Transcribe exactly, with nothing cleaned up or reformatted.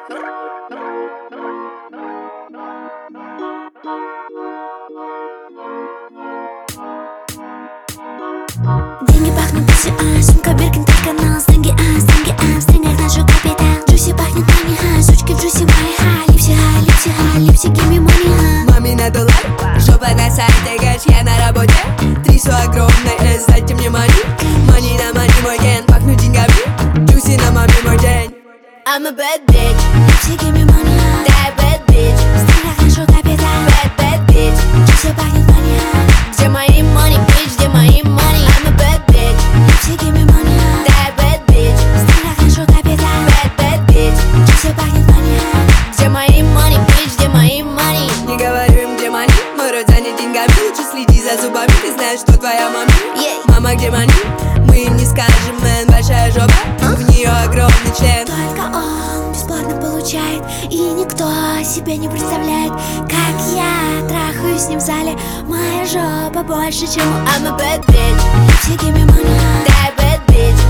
Деньги пахнут Джуси, а сумка Биркин, только нос. Деньги, а, деньги, а, в стринах нашу капитан. Джуси пахнет мани, а, сучки в Джуси мои, ха. Липси, ха, липси, ха, липси, give me money, ха. Маме на доллар, жопа на сайте, гач, я на работе. Трясу огромный эс, дайте мне мани. Мани на мани, мой ген, пахну деньгами. Джуси на маме мой день. I'm a bad bitch, Липси, give me money, ха. that bad bitch, В стринах нашу капитан. bad bad bitch. Джуси пахнет мани, ха. Где мои money, bitch, где мои money? I'm a bad bitch, Липси, give me money, ха. that bad bitch, В стринах нашу капитан. bad bad bitch. Джуси пахнет мани, ха. Где мои money, bitch, где мои money? Не говорю им, где money, мой рот занят деньгами. Лучше следи за зубами, ты знаешь, что твоя мама. Yeah. Мама, где money? Мы им не скажем, мэн, большая жопа, в нее огромный член. Только он бесплатно получает, и никто себе не представляет, как я трахаюсь с ним в зале. Моя жопа больше, чем у I'm a bad bitch, Липси, give me money, ха. that bad bitch,